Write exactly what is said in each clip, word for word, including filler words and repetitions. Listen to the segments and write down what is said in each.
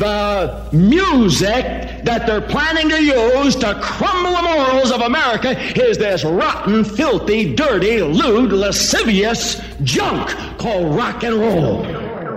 the music that they're planning to use to crumble the morals of America is this rotten, filthy, dirty, lewd, lascivious junk called rock and roll.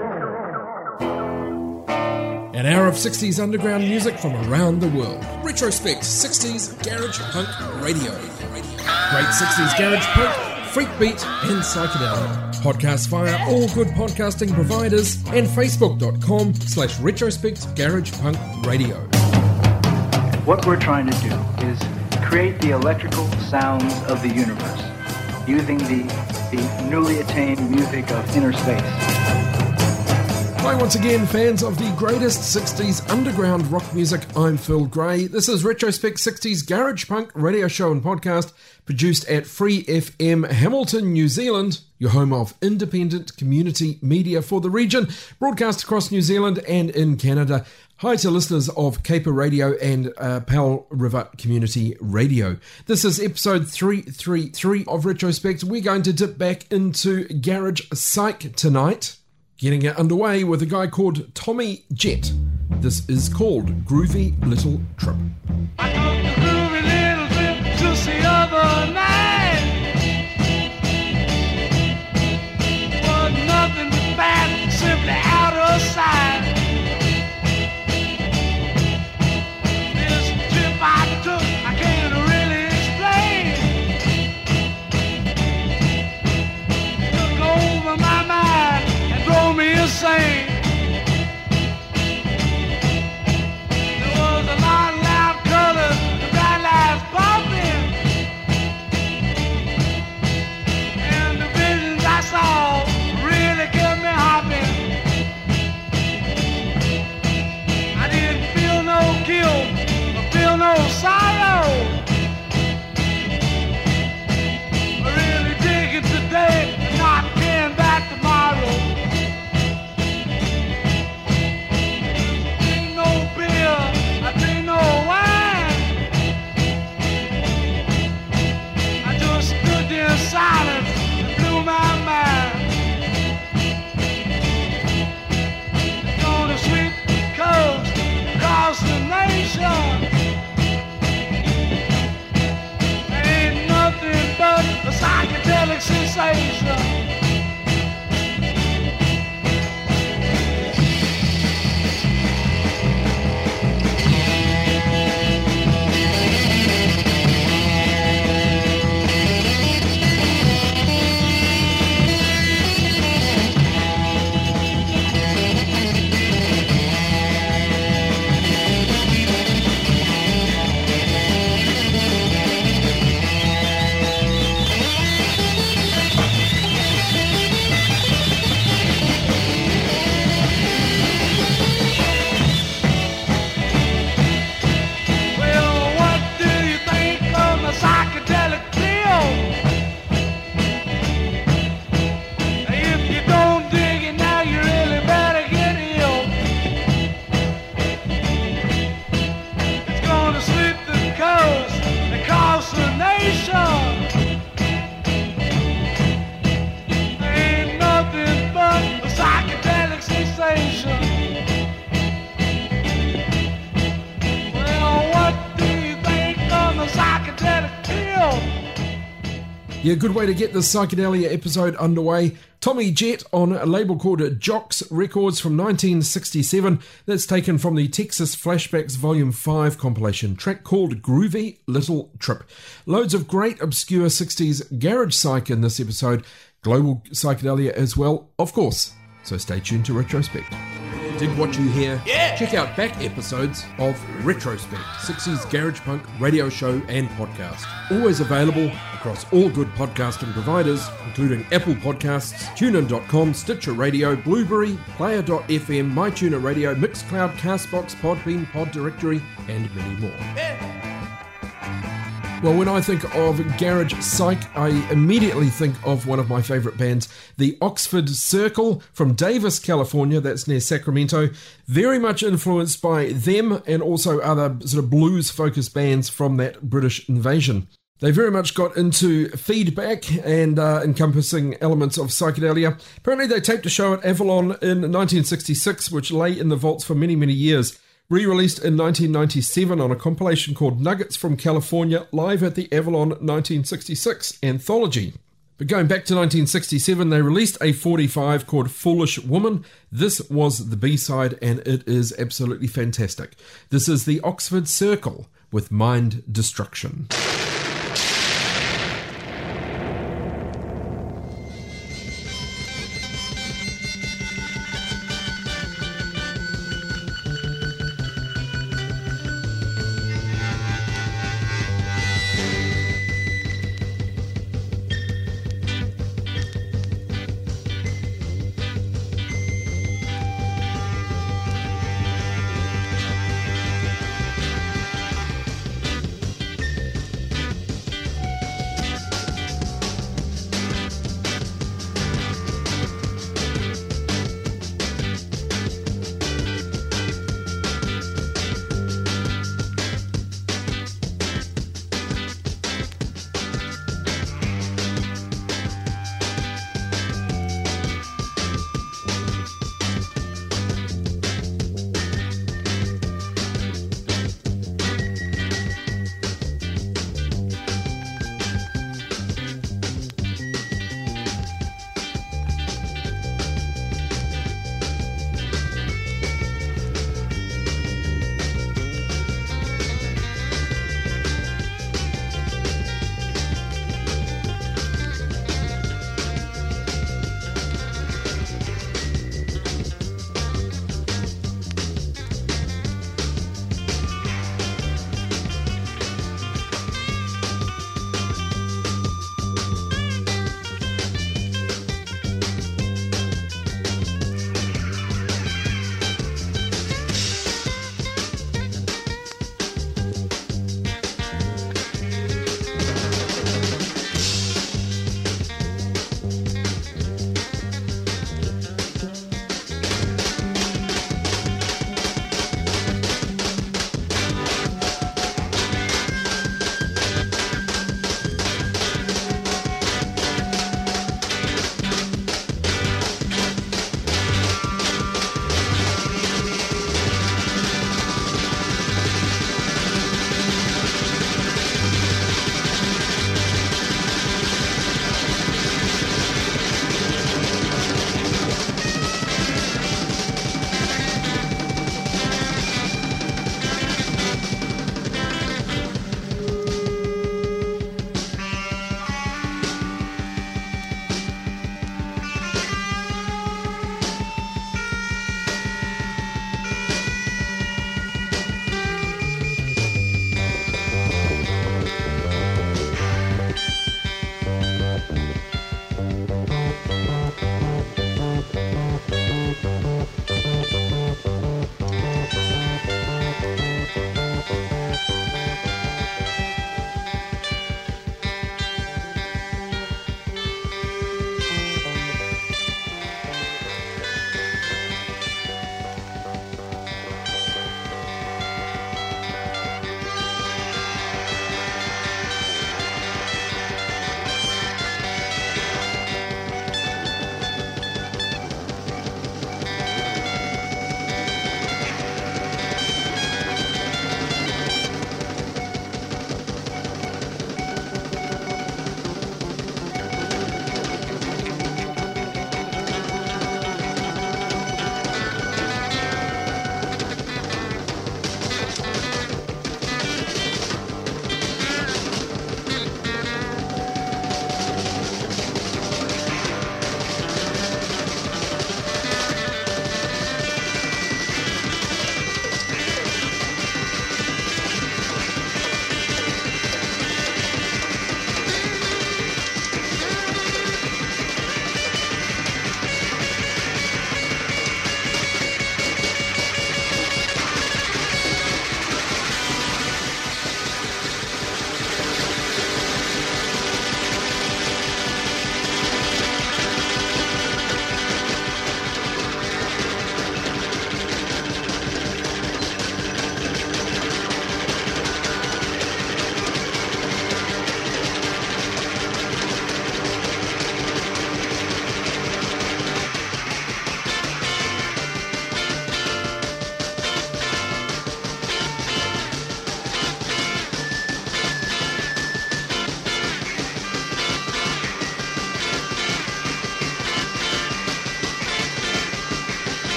An hour of sixties underground music from around the world. Retrospect sixties Garage Punk Radio. Great sixties Garage Punk, Freak Beat and Psychedelic. Podcast via all good podcasting providers and facebook.com slash retrospect garage punk radio. What we're trying to do is create the electrical sounds of the universe using the, the newly attained music of inner space. Hi once again, fans of the greatest sixties underground rock music. I'm Phil Gray. This is Retrospect sixties Garage Punk radio show and podcast produced at Free F M Hamilton, New Zealand, your home of independent community media for the region, broadcast across New Zealand and in Canada. Hi to listeners of Caper Radio and uh, Powell River Community Radio. This is episode three thirty-three of Retrospect. We're going to dip back into Garage Psych tonight, getting it underway with a guy called Tommy Jet. This is called Groovy Little Trip. I took a groovy little trip just the other night. Was nothing but bad, simply out of sight. This trip I took, I can't really explain. Took over my mind, drove me insane. There was a lot of loud colors, the bright lights popping, and the visions I saw really kept me hopping. I didn't feel no guilt, or feel no sorrow. I really dig it today, and not again back tomorrow. Silence blew my mind. It's on the sweet coast across the nation. Ain't nothing but a psychedelic sensation. Yeah, good way to get this Psychedelia episode underway. Tommy Jet on a label called Jocks Records from nineteen sixty-seven. That's taken from the Texas Flashbacks Volume five compilation, track called Groovy Little Trip. Loads of great obscure sixties garage psych in this episode. Global psychedelia as well, of course. So stay tuned to Retrospect. Dig what you hear? Yeah! Check out back episodes of Retrospect, sixties Garage Punk radio show and podcast. Always available across all good podcasting providers, including Apple Podcasts, TuneIn dot com, Stitcher Radio, Blueberry, Player dot f m, MyTuner Radio, Mixcloud, Castbox, Podbean, Pod Directory, and many more. Yeah. Well, when I think of garage psych, I immediately think of one of my favourite bands, the Oxford Circle from Davis, California. That's near Sacramento. Very much influenced by them and also other sort of blues-focused bands from that British invasion. They very much got into feedback and uh, encompassing elements of psychedelia. Apparently they taped a show at Avalon in nineteen sixty-six, which lay in the vaults for many, many years. Re-released in nineteen ninety-seven on a compilation called Nuggets from California, live at the Avalon nineteen sixty-six Anthology. But going back to nineteen sixty-seven, they released a forty-five called Foolish Woman. This was the B-side, and it is absolutely fantastic. This is the Oxford Circle with Mind Destruction.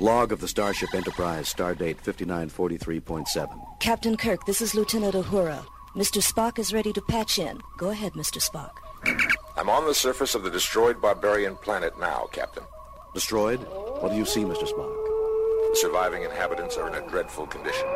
Log of the Starship Enterprise, stardate fifty-nine forty-three point seven. Captain Kirk, this is Lieutenant Uhura. Mister Spock is ready to patch in. Go ahead, Mister Spock. I'm on the surface of the destroyed barbarian planet now, Captain. Destroyed? What do you see, Mister Spock? The surviving inhabitants are in a dreadful condition.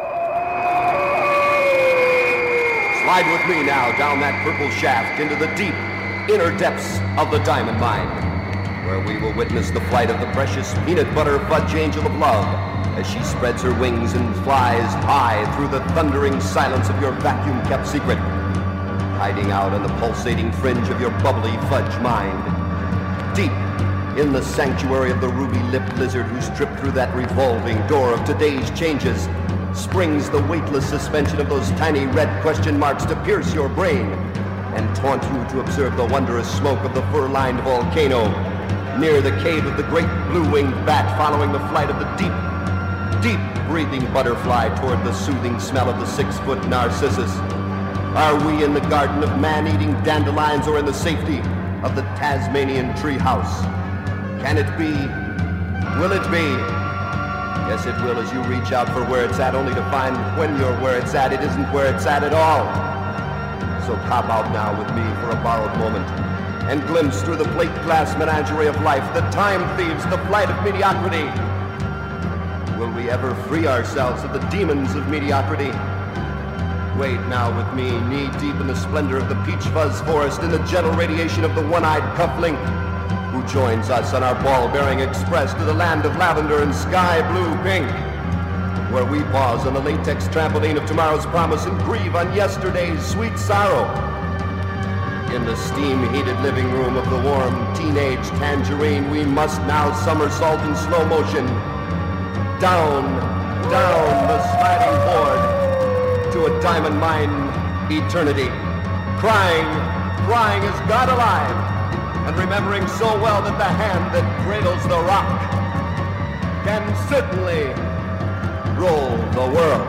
Slide with me now down that purple shaft into the deep, inner depths of the diamond mine, where we will witness the flight of the precious peanut butter fudge angel of love as she spreads her wings and flies high through the thundering silence of your vacuum-kept secret, hiding out on the pulsating fringe of your bubbly fudge mind. Deep in the sanctuary of the ruby-lipped lizard who's tripped through that revolving door of today's changes, springs the weightless suspension of those tiny red question marks to pierce your brain and taunt you to observe the wondrous smoke of the fur-lined volcano near the cave of the great blue-winged bat, following the flight of the deep, deep-breathing butterfly toward the soothing smell of the six-foot narcissus. Are we in the garden of man-eating dandelions or in the safety of the Tasmanian treehouse? Can it be? Will it be? Yes, it will, as you reach out for where it's at, only to find when you're where it's at, it isn't where it's at at all. So pop out now with me for a borrowed moment and glimpse through the plate glass menagerie of life, the time thieves, the flight of mediocrity. Will we ever free ourselves of the demons of mediocrity? Wade now with me, knee-deep in the splendor of the peach fuzz forest, in the gentle radiation of the one-eyed cufflink, who joins us on our ball-bearing express to the land of lavender and sky-blue pink, where we pause on the latex trampoline of tomorrow's promise and grieve on yesterday's sweet sorrow. In the steam-heated living room of the warm teenage tangerine, we must now somersault in slow motion, down, down the sliding board to a diamond mine eternity, crying, crying as God alive, and remembering so well that the hand that cradles the rock can certainly roll the world.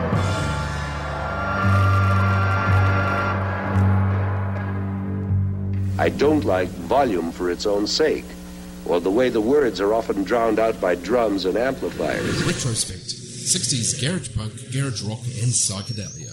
I don't like volume for its own sake, or the way the words are often drowned out by drums and amplifiers. Retrospect. sixties garage punk, garage rock and psychedelia.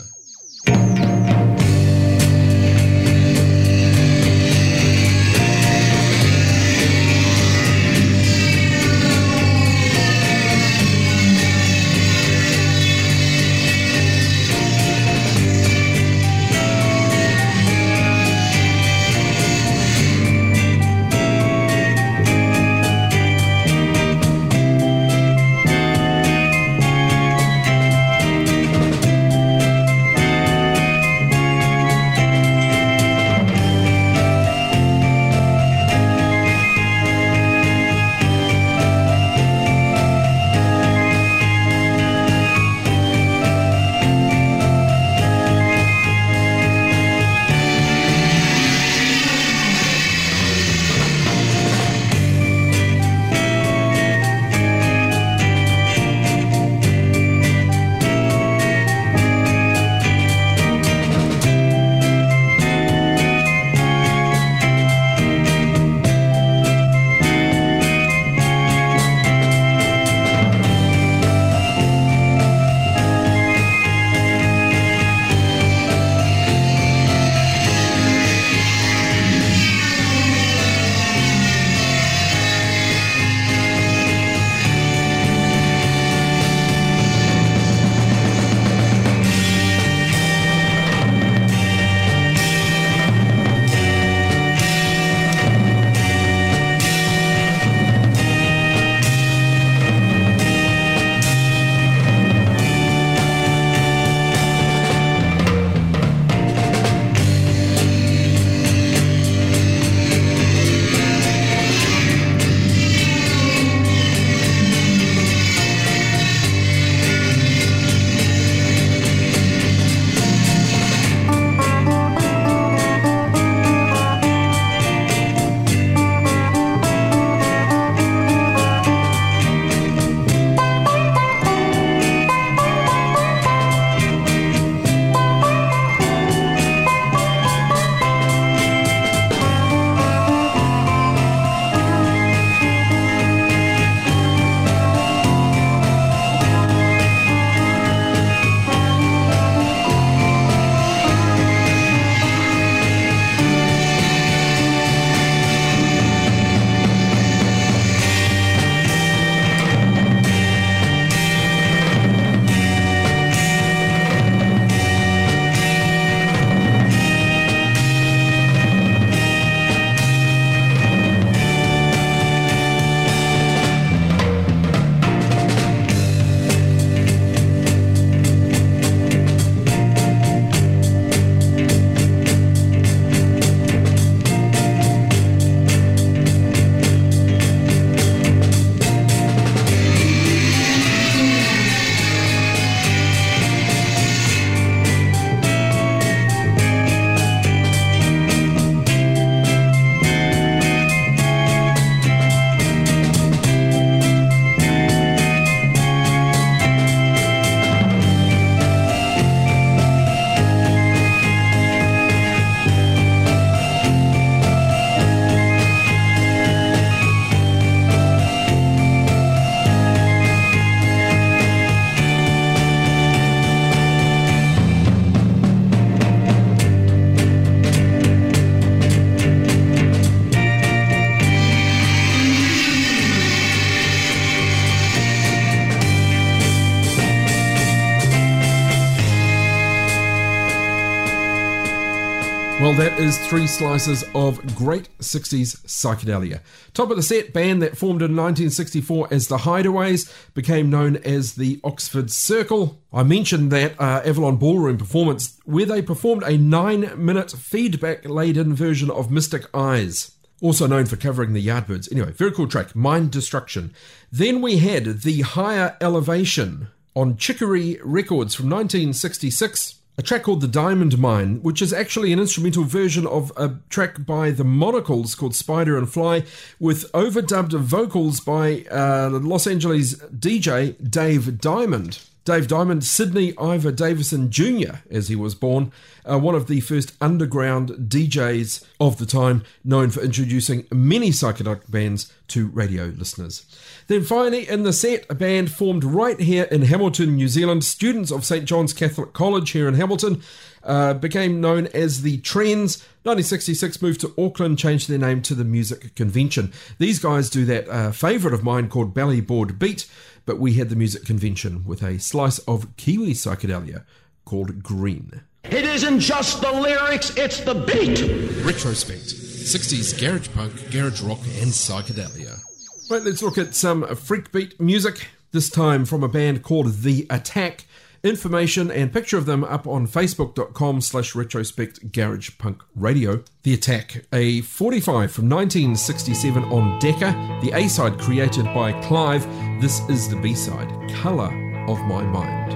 is three slices of great sixties psychedelia. Top of the set, band that formed in nineteen sixty-four as the Hideaways, became known as the Oxford Circle. I mentioned that uh, Avalon Ballroom performance where they performed a nine-minute feedback-laden version of Mystic Eyes, also known for covering the Yardbirds. Anyway, very cool track, Mind Destruction. Then we had The Higher Elevation on Chicory Records from nineteen sixty-six. A track called The Diamond Mine, which is actually an instrumental version of a track by the Monocles called Spider and Fly, with overdubbed vocals by uh, Los Angeles D J Dave Diamond. Dave Diamond, Sidney Ivor Davison Junior, as he was born, uh, one of the first underground D Js of the time, known for introducing many psychedelic bands to radio listeners. Then finally, in the set, a band formed right here in Hamilton, New Zealand. Students of Saint John's Catholic College here in Hamilton uh, became known as the Trends. nineteen sixty-six moved to Auckland, changed their name to the Music Convention. These guys do that uh, favourite of mine called Ballyboard Beat, but we had the Music Convention with a slice of Kiwi psychedelia called Green. It isn't just the lyrics, it's the beat. Retrospect, sixties garage punk, garage rock and psychedelia. Right, let's look at some freak beat music, this time from a band called The Attack. Information and picture of them up on facebook.com slash retrospect garage punk radio. The Attack, a forty-five from nineteen sixty-seven on Decca, the A-side created by Clive. This is the B-side, Colour of My Mind.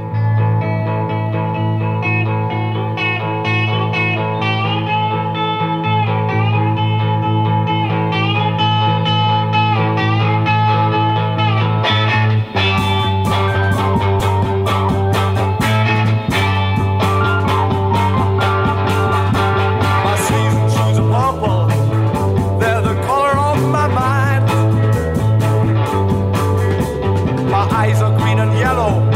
Eyes are green and yellow.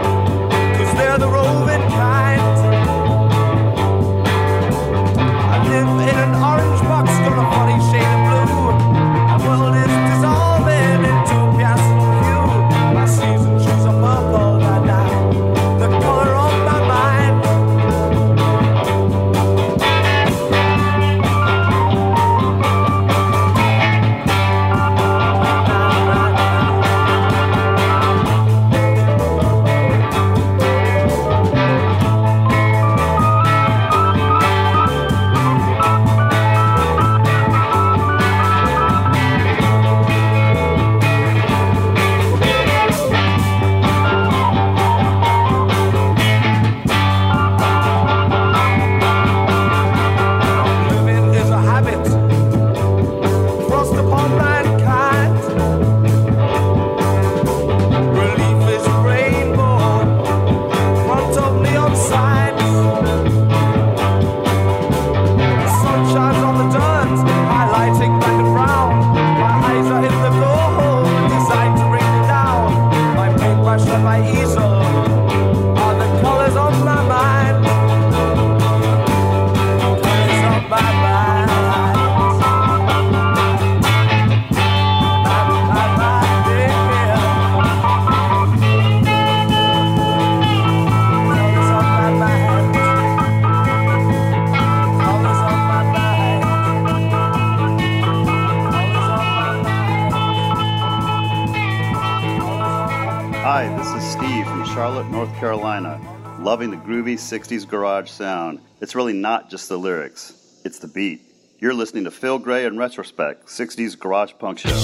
Hi, this is Steve from Charlotte, North Carolina, loving the groovy sixties garage sound. It's really not just the lyrics, it's the beat. You're listening to Phil Gray in Retrospect, sixties Garage Punk Show.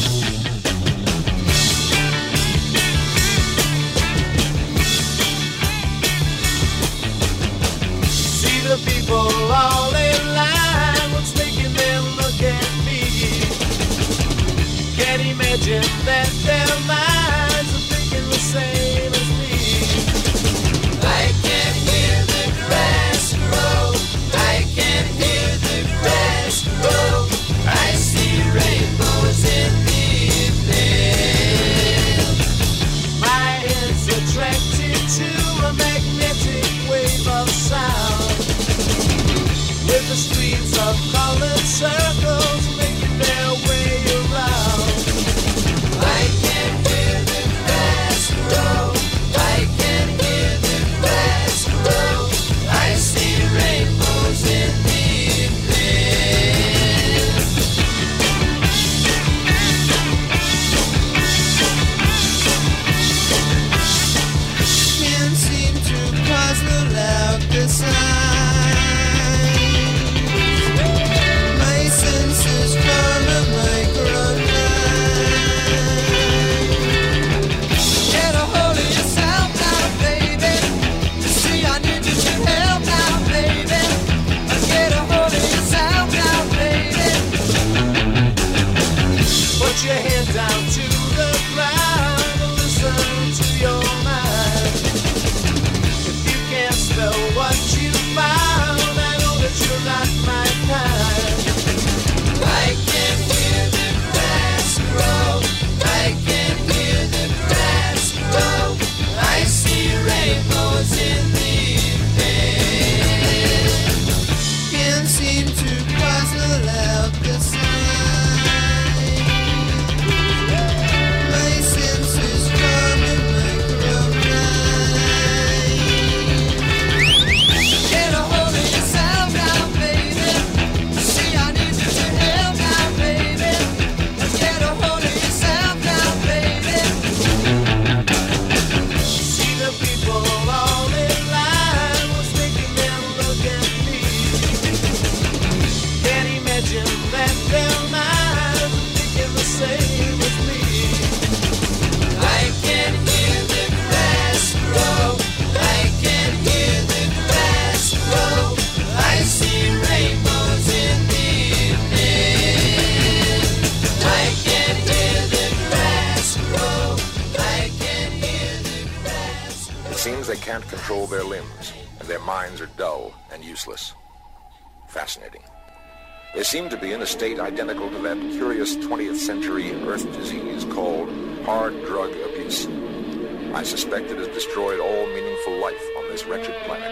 See the people all in line, what's making them look at me? Can't imagine that their minds are thinking the same as me. I can hear the grass grow, I can hear the grass grow, I see rainbows in the evening. My head's attracted to a magnetic wave of sound, with the streets of colored circles making their way around. I can hear the grass grow, your head down to the ground and listen to your mind. If you can't spell what you found, I know that you're not my kind. I can hear the grass grow. I can hear the grass grow. I see rainbows in the evening. Can't seem to puzzle out the sign. My senses from a microlight. Get a hold of yourself now, baby. See, I need you to help now, baby. Get a hold of yourself now, baby. See the people all in line. What's making them look at me? Can't imagine that their minds are thinking the same as me. I can hear the grass grow. I can hear the grass grow. I see rainbows in the evening. I can hear the grass grow. I can hear the grass grow. It seems they can't control their limbs, and their minds are dull and useless. Fascinating. They seem to be in a state identical to that curious twentieth century earth disease called hard drug abuse. I suspect it has destroyed all meaningful life on this wretched planet.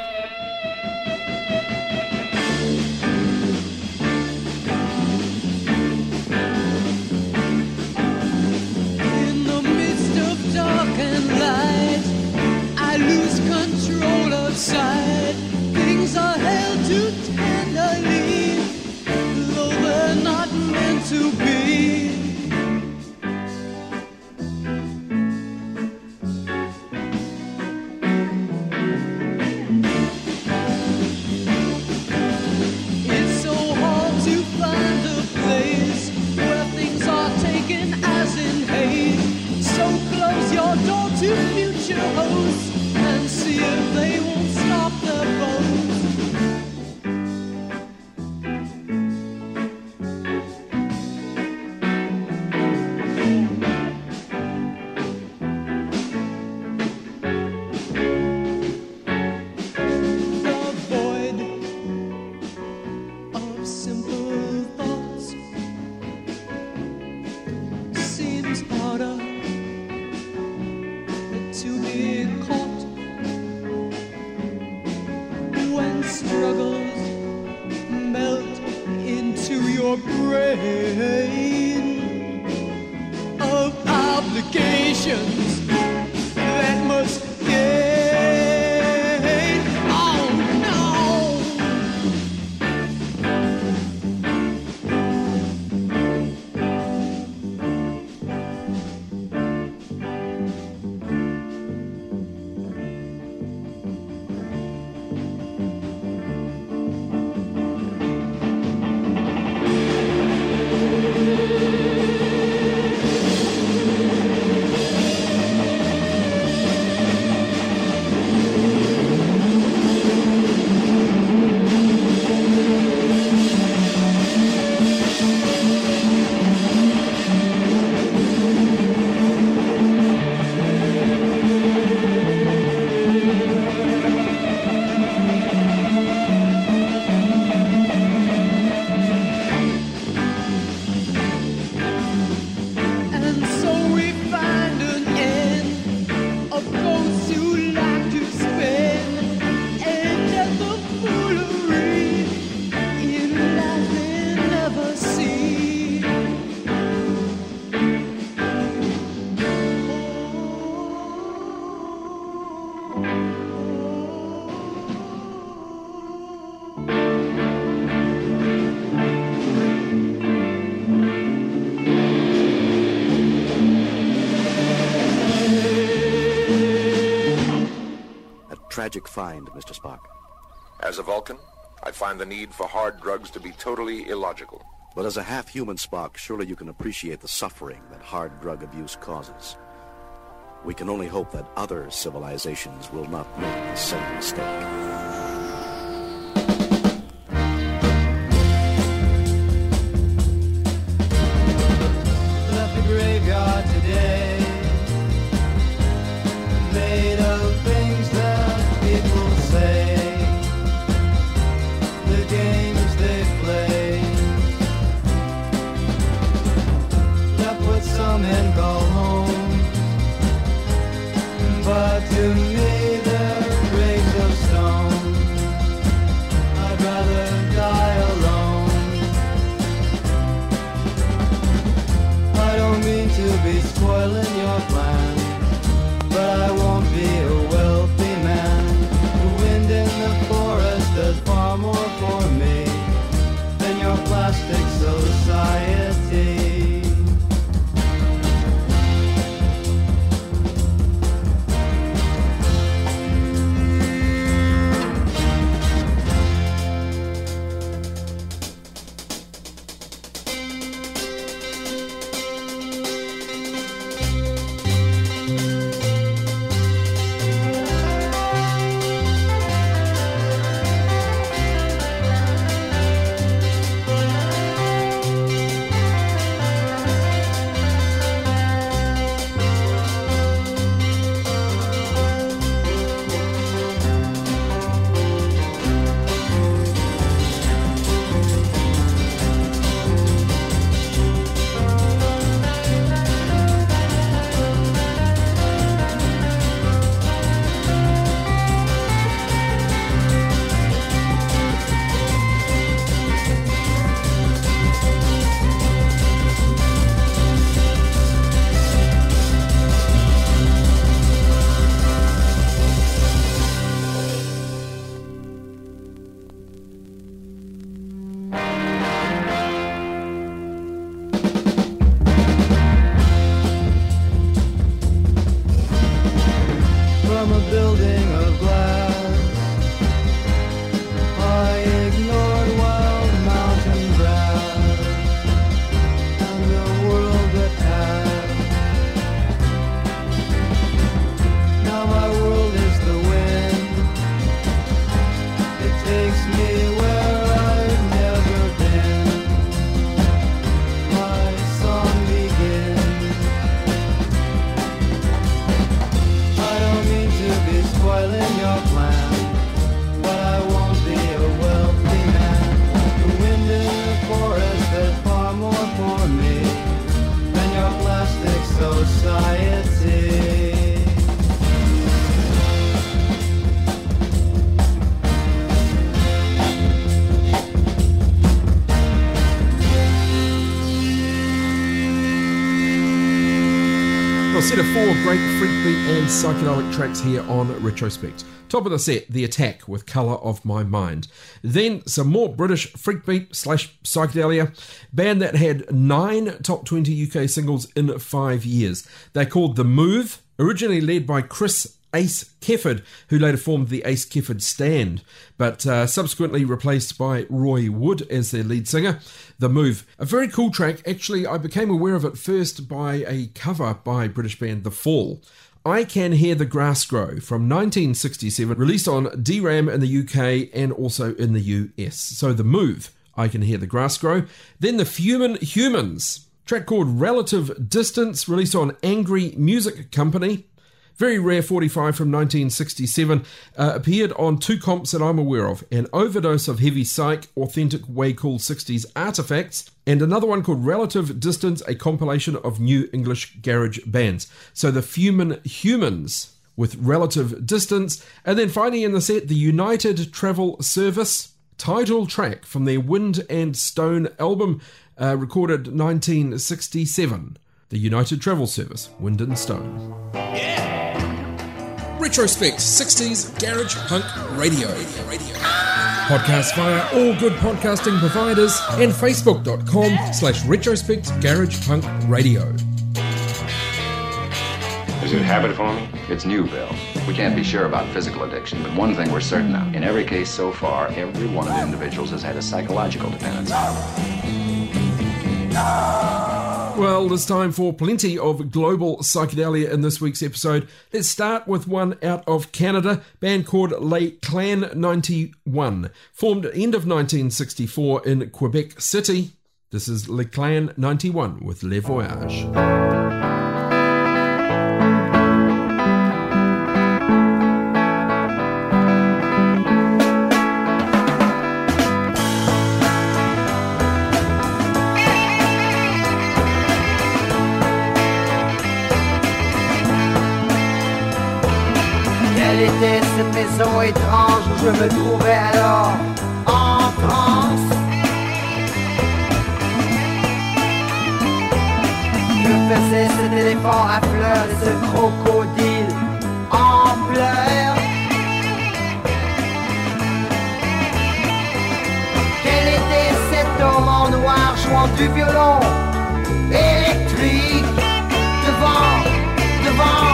In the midst of dark and light, I lose control of sight. Things are held too tenderly, though they're not meant to be. It's so hard to find a place where things are taken as in hate. So close your door to future hosts and see if they won't stop their boast. The void of simple thoughts seems harder to be caught when struggles melt into your brain of obligations that must gain. Oh no! And so we find an end of those who like to spend and death of foolery in life they never see. A tragic find, Mister Spock. As a Vulcan, I find the need for hard drugs to be totally illogical. But as a half-human Spock, surely you can appreciate the suffering that hard drug abuse causes. We can only hope that other civilizations will not make the same mistake. Left it come and go home. But to me they're graves of stone. I'd rather die alone. I don't mean to be spoiling your plan, but I won't be a wealthy man. The wind in the forest does far more for me than your plastic society. A set of four great freakbeat and psychedelic tracks here on Retrospect. Top of the set, The Attack with Colour of My Mind. Then some more British freakbeat slash psychedelia, band that had nine top twenty U K singles in five years. They're called The Move, originally led by Chris Ace Kefford, who later formed the Ace Kefford Stand, but uh, subsequently replaced by Roy Wood as their lead singer. The Move, a very cool track. Actually, I became aware of it first by a cover by British band The Fall. I Can Hear the Grass Grow from nineteen sixty-seven, released on D RAM in the U K and also in the U S. So The Move, I Can Hear the Grass Grow. Then The Fumin Humans, track called Relative Distance, released on Angry Music Company. Very rare forty-five from nineteen sixty-seven, uh, appeared on two comps that I'm aware of, An Overdose of Heavy Psych, Authentic Way Cool sixties Artifacts, and another one called Relative Distance, a compilation of new English garage bands. So The Fumin Humans with Relative Distance, and then finally in the set, the United Travel Service, title track from their Wind and Stone album, uh, recorded nineteen sixty-seven. The United Travel Service, Wind and Stone. Yeah! Retrospect sixties Garage Punk Radio. Podcast via all good podcasting providers and facebook.com slash retrospect garage punk radio. Is it habit forming? It's new, Bill. We can't be sure about physical addiction, but one thing we're certain of. In every case so far, every one of the individuals has had a psychological dependence. Well, it's time for plenty of global psychedelia in this week's episode. Let's start with one out of Canada, band called Le Clan ninety-one, formed end of nineteen sixty-four in Quebec City. This is Le Clan ninety-one with Le Voyage. Quelle était cette maison étrange où je me trouvais alors en transe? Que faisait cet éléphant à fleurs et ce crocodile en pleurs? Quel était cet homme en noir jouant du violon électrique devant, devant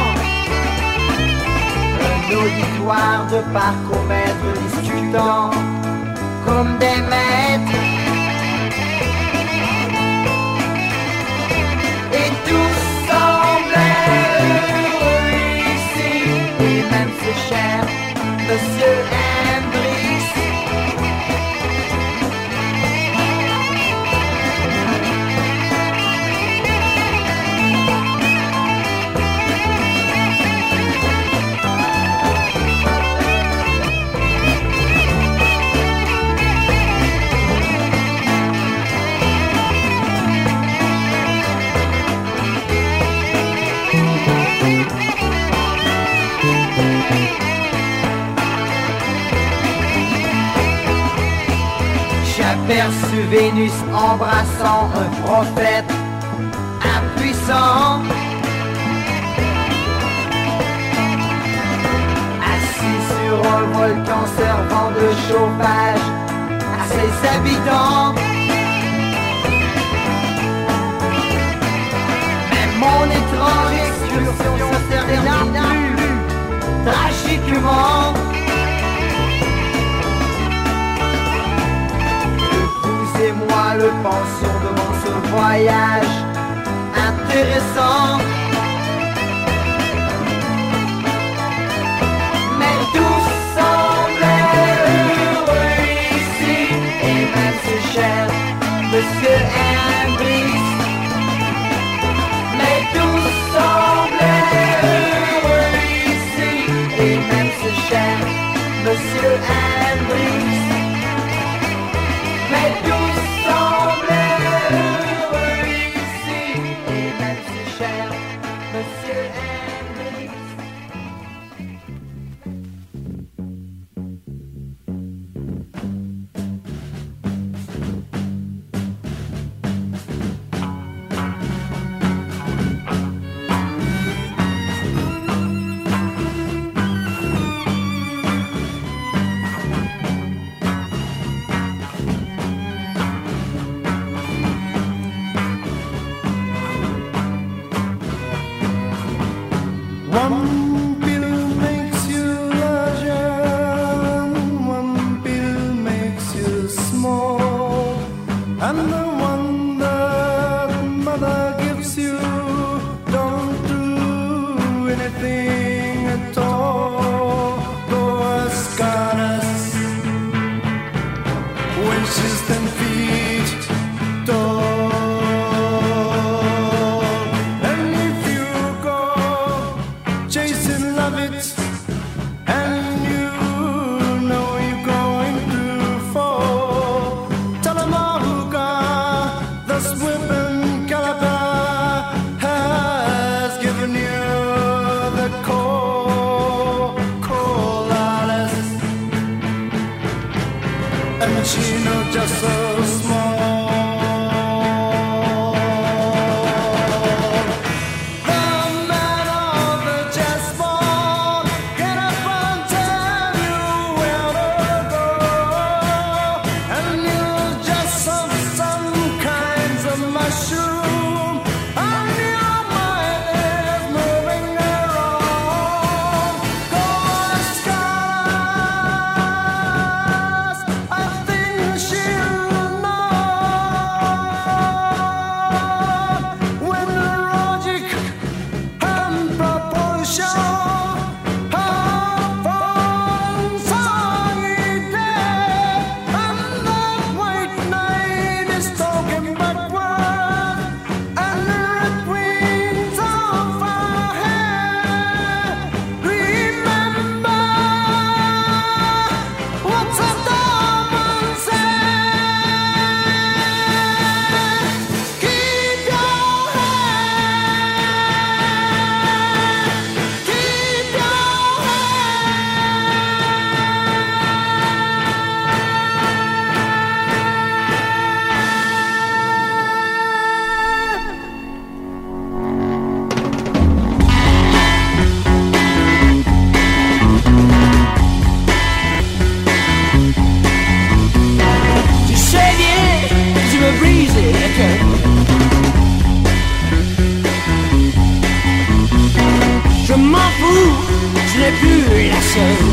un auditoire de parcomètres discutant comme des maîtres? Et tout semblait heureux ici, et même ce cher Monsieur Hendrix. J'aperçus Vénus embrassant un prophète impuissant, assis sur un volcan servant de chauffage à ses habitants. Mais mon étrange excursion se termina plus tragiquement. Et moi le pension devant ce voyage intéressant. Mais tout semblait heureux ici, et même ce cher Monsieur Hendrix. Mais tout semblait heureux ici, et même ce cher Monsieur Hendrix. Mais tout semblait heureux ici, et même si cher Monsieur Hendrix. One pill makes you larger, one pill makes you small, and the one that mother gives you don't do anything at all. Go ask Goddess when she's ten feet tall. Chase je n'ai plus la seule.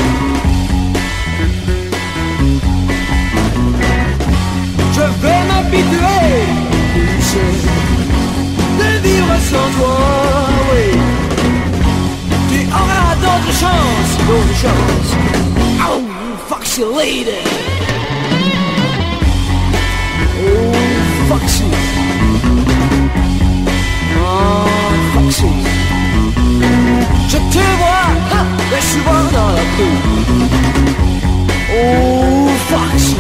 Je vais m'habituer, tu sais, de vivre sans toi, oui. Tu auras d'autres chances, d'autres chances. Oh, foxy lady. Oh, foxy. Oh, foxy. Je te vois, ha, mais souvent dans la cour. Oh, foxy.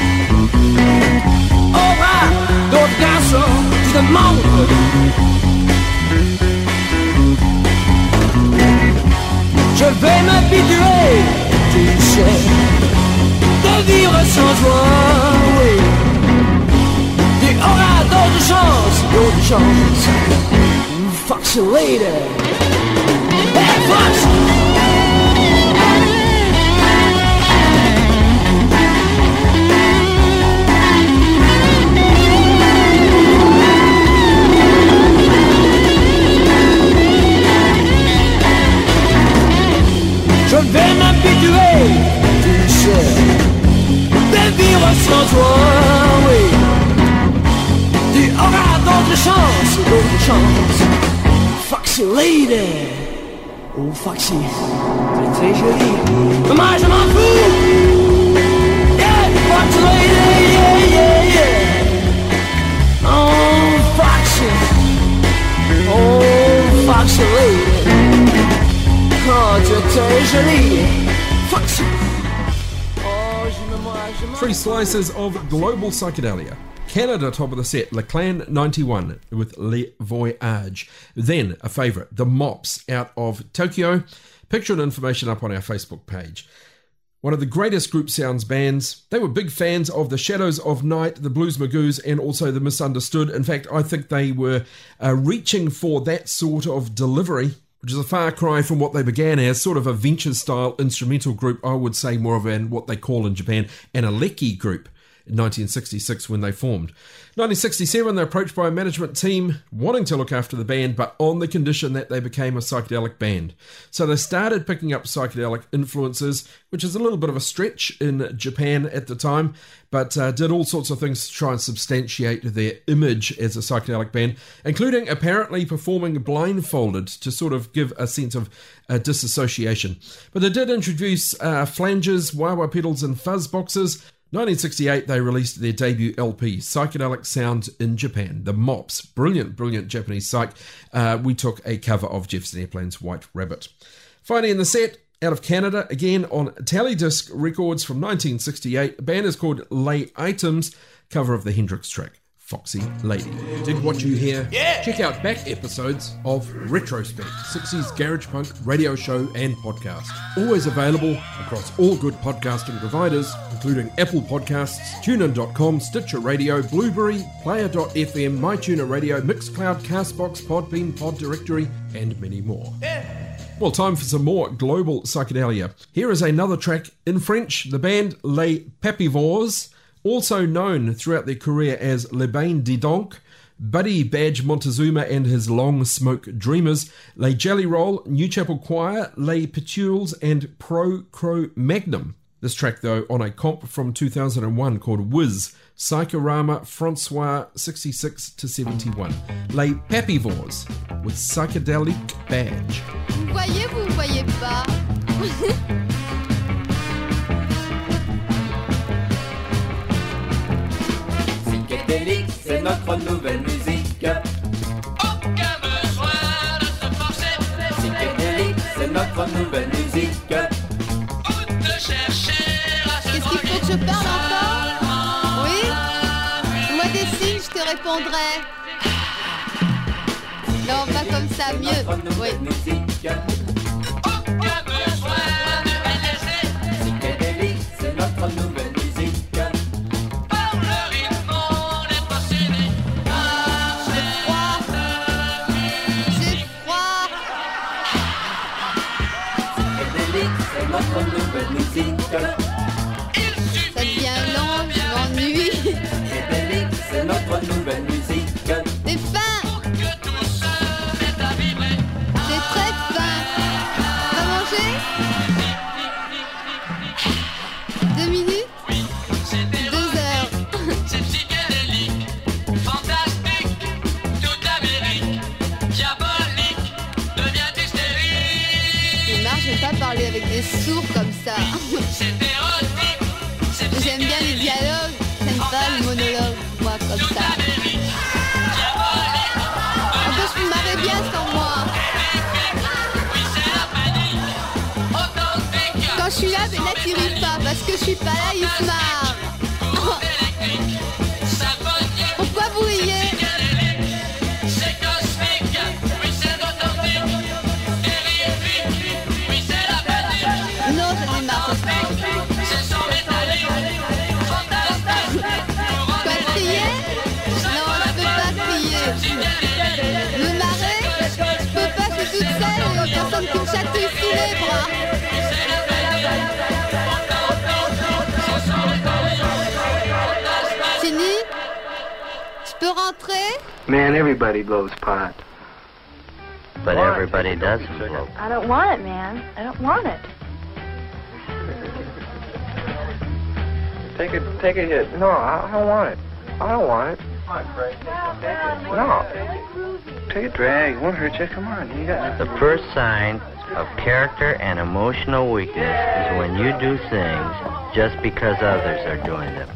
Aura d'autres garçons qui te manquent. Je vais m'habituer, tu sais, de vivre sans toi, oui. Tu auras d'autres chances, d'autres chances. Foxy lady. Hey, Foxy! Je vais m'habituer, tu sais, de vivre sans toi, oui. Tu auras d'autres chances, d'autres chances. Foxy lady. Oh Foxy, c'est très joli. Mais moi je m'en fous. Yeah, Foxy lady, yeah, yeah, yeah. Oh Foxy. Oh Foxy lady. Oh, tu es très jolie. Foxy. Oh, je me moi, je m'en Three slices of global psychedelia. Canada top of the set, Le Clan ninety-one with Le Voyage. Then a favourite, The Mops out of Tokyo. Picture and information up on our Facebook page. One of the greatest group sounds bands. They were big fans of the Shadows of Night, the Blues Magoos, and also the Misunderstood. In fact, I think they were uh, reaching for that sort of delivery, which is a far cry from what they began as, sort of a venture-style instrumental group. I would say more of an, what they call in Japan, an Aleki group. In nineteen sixty-six when they formed. nineteen sixty-seven, they're approached by a management team wanting to look after the band, but on the condition that they became a psychedelic band. So they started picking up psychedelic influences, which is a little bit of a stretch in Japan at the time, but uh, did all sorts of things to try and substantiate their image as a psychedelic band, including apparently performing blindfolded to sort of give a sense of uh, disassociation. But they did introduce uh, flanges, wah-wah pedals and fuzz boxes. nineteen sixty-eight, they released their debut L P, Psychedelic Sound in Japan, The Mops. Brilliant, brilliant Japanese psych. Uh, we took a cover of Jefferson Airplane's White Rabbit. Finally in the set, out of Canada, again on Tallydisc Records from nineteen sixty-eight, the band is called Lay Items, cover of the Hendrix track, Foxy Lady. Did what you hear? Yeah. Check out back episodes of Retrospect, sixties Garage Punk radio show and podcast. Always available across all good podcasting providers, including Apple Podcasts, TuneIn dot com, Stitcher Radio, Blueberry, Player dot f m, MyTuner Radio, Mixcloud, Castbox, Podbean, Pod Directory, and many more. Yeah. Well, time for some more global psychedelia. Here is another track in French. The band Les Papivores, also known throughout their career as Les Bains Didonk, Buddy Badge Montezuma and his Long Smoke Dreamers, Les Jelly Roll, New Chapel Choir, Les Petules, and Pro Cro Magnum. This track, though, on a comp from two thousand one called Whiz, Psychorama Francois sixty-six to seventy-one. Les Papivores with Psychedelic Badge. Vous voyez, vous voyez pas. Psychédélique, c'est notre nouvelle musique. Aucun besoin de se forcer. Psychédélique, c'est notre nouvelle musique. Où te chercher à se Qu'est-ce qu'il faut que je parle encore? Oui? Moi des signes, je te répondrai. Non, pas comme ça, mieux. Oui. Aucun besoin de baiser. Psychédélique, c'est notre nouvelle musique. Par le rythme, on est possédé. J'ai froid. J'ai froid. Psychédélique, c'est notre nouvelle musique. Ça devient lent, je m'ennuie. Psychédélique, c'est notre nouvelle musique. T'es fin. Que tout se mette à vibrer. C'est très fin. Va manger. parler avec des sourds comme ça. J'aime bien les dialogues, j'aime pas le monologue, moi, comme ça. En plus, je me marrais bien sans moi. Quand je suis là, ben là, tu ris pas, parce que je suis pas là, il se marre. Pourquoi vous riez? Non, j'en ai marre. Quoi, crier? Non, je peux pas crier. Me marrer? Je peux pas, je suis toute seule, personne qui me chatouille sous les bras. Fini? Je peux rentrer? Man, everybody blows pot. But everybody doesn't blow. I don't want it, man. I don't want it. Take a take a hit. No, I, I don't want it. I don't want it. No. Take a drag. It won't hurt you. Come on. You got The first sign of character and emotional weakness is when you do things just because others are doing them.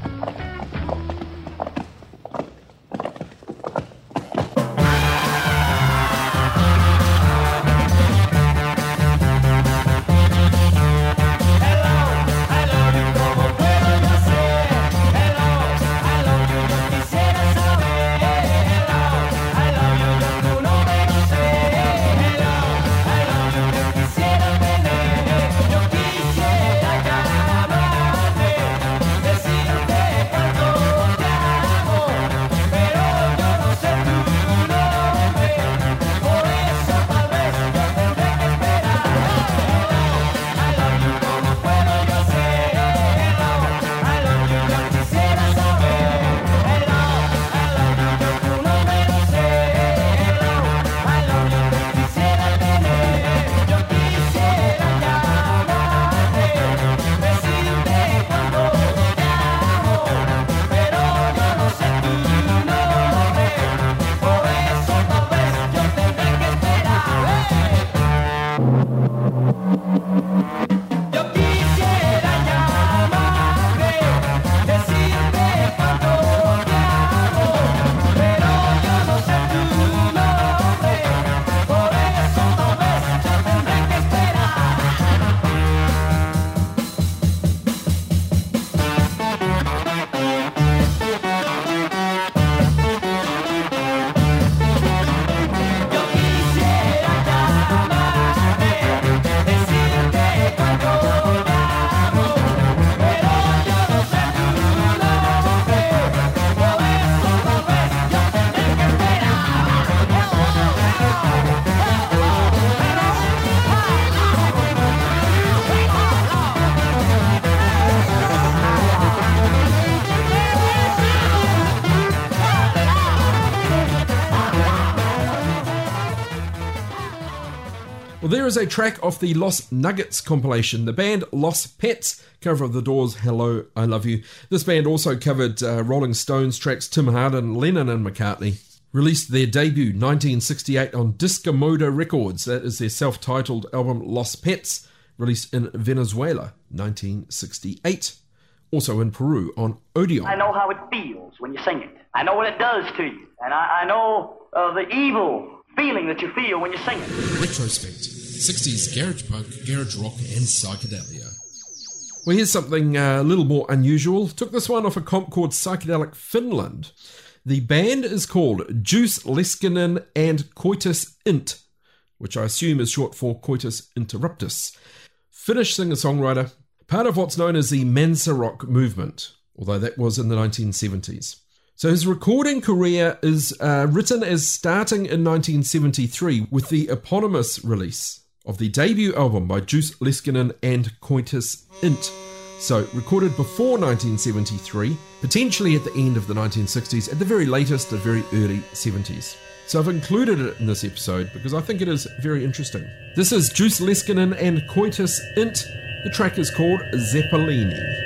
Well, there is a track off the Los Nuggets compilation. The band Los Pets cover of The Doors' Hello, I Love You. This band also covered uh, Rolling Stones tracks Tim Hardin, Lennon and McCartney. Released their debut nineteen sixty-eight on Discomoda Records. That is their self-titled album Los Pets, released in Venezuela, nineteen sixty-eight. Also in Peru on Odeon. I know how it feels when you sing it. I know what it does to you. And I, I know uh, the evil feeling that you feel when you sing it. Retrospect, sixties garage punk, garage rock and psychedelia. Well, here's something uh, a little more unusual. Took this one off a comp called Psychedelic Finland. The band is called Juice Leskinen and Coitus Int, which I assume is short for Coitus Interruptus. Finnish singer-songwriter, part of what's known as the Mansa Rock movement, although that was in the nineteen seventies. So his recording career is uh, written as starting in nineteen seventy-three with the eponymous release of the debut album by Juice Leskinen and Coitus Int. So recorded before nineteen seventy-three, potentially at the end of the nineteen sixties, at the very latest, the very early seventies. So I've included it in this episode because I think it is very interesting. This is Juice Leskinen and Coitus Int. The track is called Zeppelini.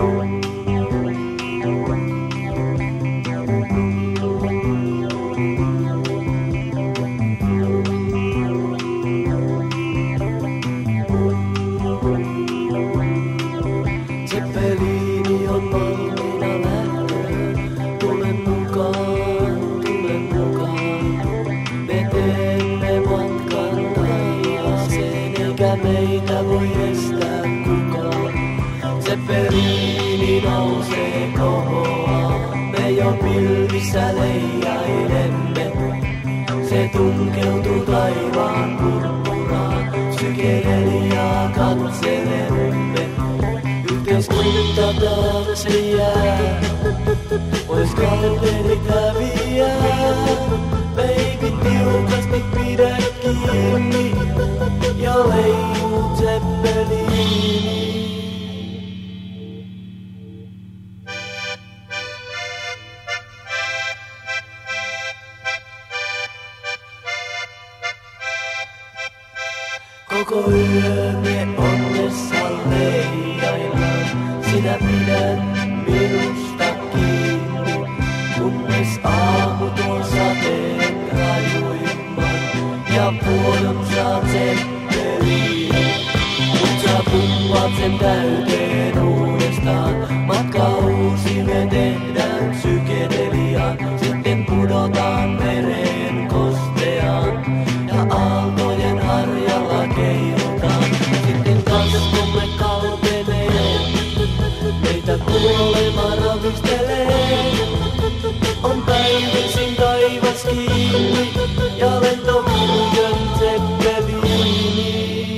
Zeppelini on valmiina lähtöön. Tulen mukaan, tulen mukaan. Me teemme matkan taivaaseen, eikä meitä voi estää kukaan. Zeppelini nousee kohoaa, me jo pilvissä leijailemme. Se tunkeutuu taivaan purppuraan, psykedeliaa katselemme. Yhteiskunta taakse jää, pois kalpeeni häviää. Baby, tiukasti pidä kiinni ja leijuu Zeppelini. Koko yö me onnessa leijaillaan, sinä pidät minusta kiinni, kunnes aamu tuo sateen rajuimman ja puodon saat Zeppelini. Kun sä pumpat sen täyteen uudestaan, matka uusi me tehdään psykedeliaan, sitten pudotaan mereen kosteaan ja aaltojen harjalla keilutaan. Sitten kasvumme kalpenee, meitä kuolema ravistelee. On päivisin taivas kiinni ja lentovirjön Zeppelini.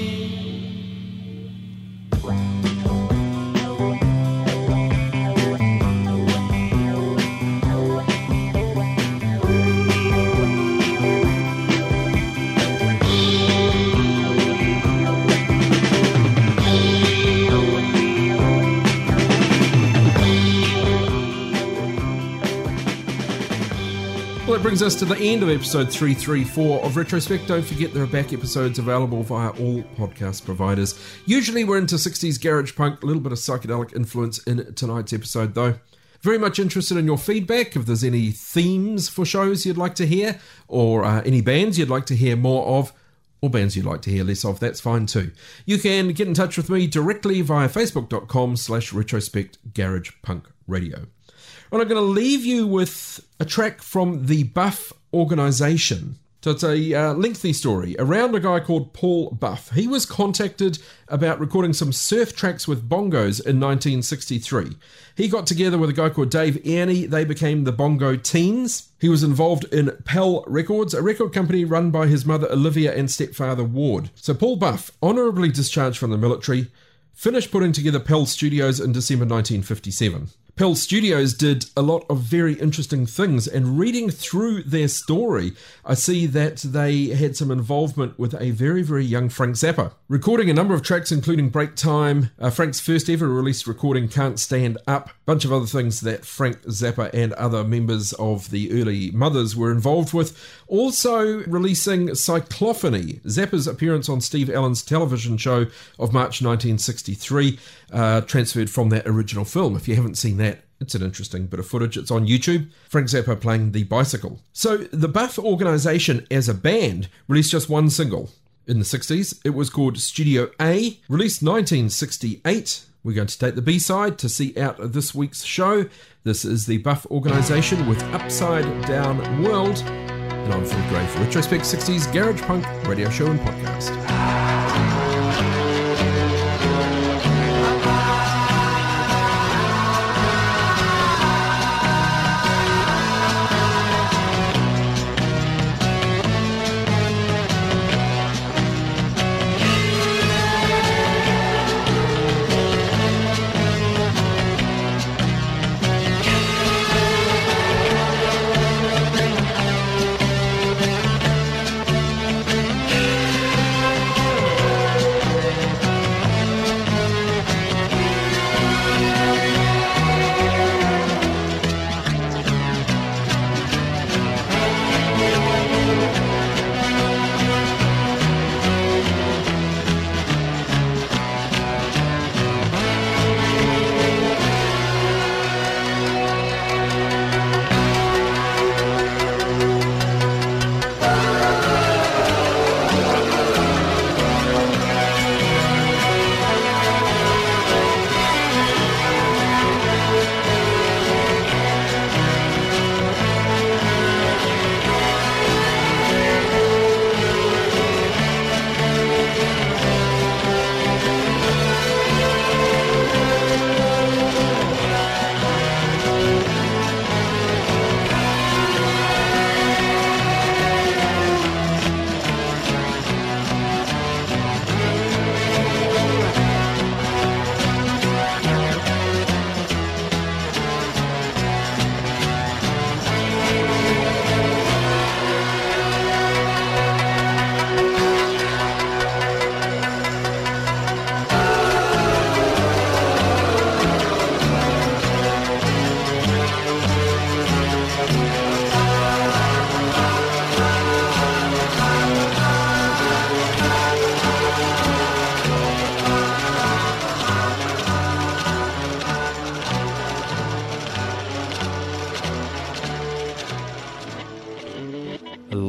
Well, that brings us to the end of episode three thirty-four of Retrospect. Don't forget there are back episodes available via all podcast providers. Usually we're into sixties garage punk, a little bit of psychedelic influence in tonight's episode though. Very much interested in your feedback, if there's any themes for shows you'd like to hear, or uh, any bands you'd like to hear more of, or bands you'd like to hear less of, that's fine too. You can get in touch with me directly via facebook.com slash retrospect garage punk radio. Well, I'm going to leave you with a track from the Buff organisation. So it's a uh, lengthy story around a guy called Paul Buff. He was contacted about recording some surf tracks with bongos in nineteen sixty-three. He got together with a guy called Dave Earney. They became the Bongo Teens. He was involved in Pell Records, a record company run by his mother Olivia and stepfather Ward. So Paul Buff, honourably discharged from the military, finished putting together Pell Studios in December nineteen fifty-seven. Pell Studios did a lot of very interesting things, and reading through their story, I see that they had some involvement with a very, very young Frank Zappa. Recording a number of tracks, including Break Time, uh, Frank's first ever released recording, Can't Stand Up, a bunch of other things that Frank Zappa and other members of the early Mothers were involved with. Also releasing Cyclophony, Zappa's appearance on Steve Allen's television show of March nineteen sixty-three, uh, transferred from that original film. If you haven't seen that, it's an interesting bit of footage. It's on YouTube. Frank Zappa playing the bicycle. So the Buff organisation as a band released just one single in the sixties. It was called Studio A, released nineteen sixty-eight. We're going to take the B-side to see out this week's show. This is the Buff organisation with Upside Down World. And I'm Phil Gray for Retrospect sixties Garage Punk Radio Show and Podcast.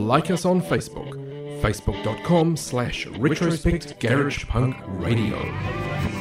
like us on Facebook, facebook.com slash retrospect garage punk radio.